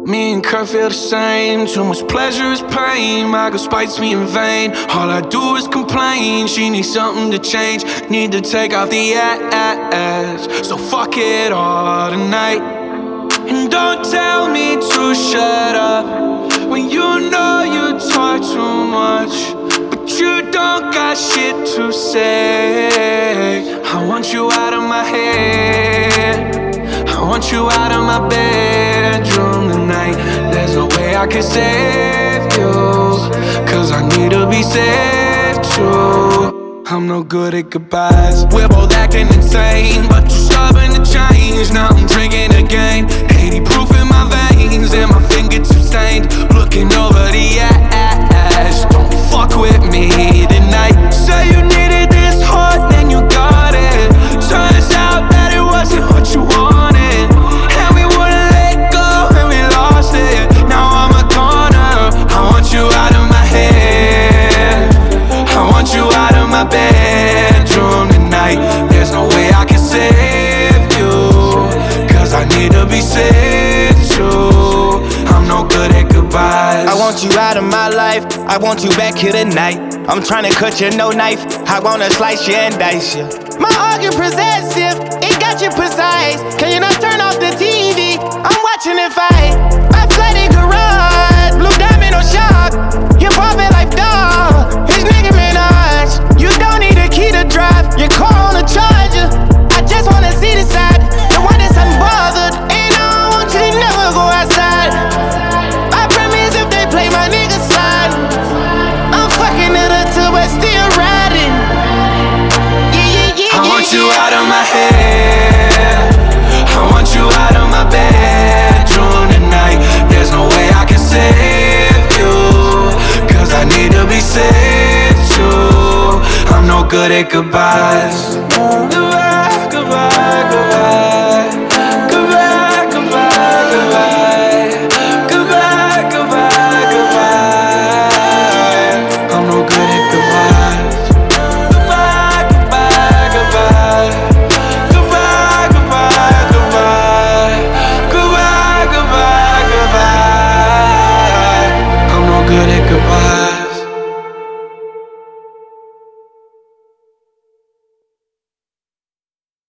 Me and Kurt feel the same. Too much pleasure is pain. My girl spites me in vain. All I do is complain. She needs something to change. Need to take off the ass. So fuck it all tonight. And don't tell me to shut up when you know you talk too much, but you don't got shit to say. I want you out of my head. I want you out of my bedroom tonight. There's no way I can save you, cause I need to be saved too. I'm no good at goodbyes. We're both acting insane, but you're stubborn to change. Now I'm drinking again, 80 proof in my veins, and my fingertips stained. Looking over the ash. Don't fuck with me tonight. Say you needed this hard, then you got it. Turns out that it wasn't what you wanted, and we wouldn't let go, and we lost it. Now I'm a goner. I want you out of my head. I want you out of my bedroom tonight. There's no way I can save you, cause I need to be saved too. I'm no good at goodbyes. I want you out of my life, I want you back here tonight. I'm tryna cut you, no knife, I wanna slice you and dice you. My argument possessive, it got you precise. Can you not turn off the TV? I'm watching it fight. My flooded garage, blue diamond on shock. You pop it like dog, his nigga Minaj. You don't need a key to drive, your car on a charger. I just wanna see the side, the one that's unbothered. And I don't want you to never go outside. I promise if they play my nigga slide, I'm fucking it up too, but still riding. I want you out of my head. I want you out of my bedroom tonight. There's no way I can save you, cause I need to be saved too. I'm no good at goodbyes.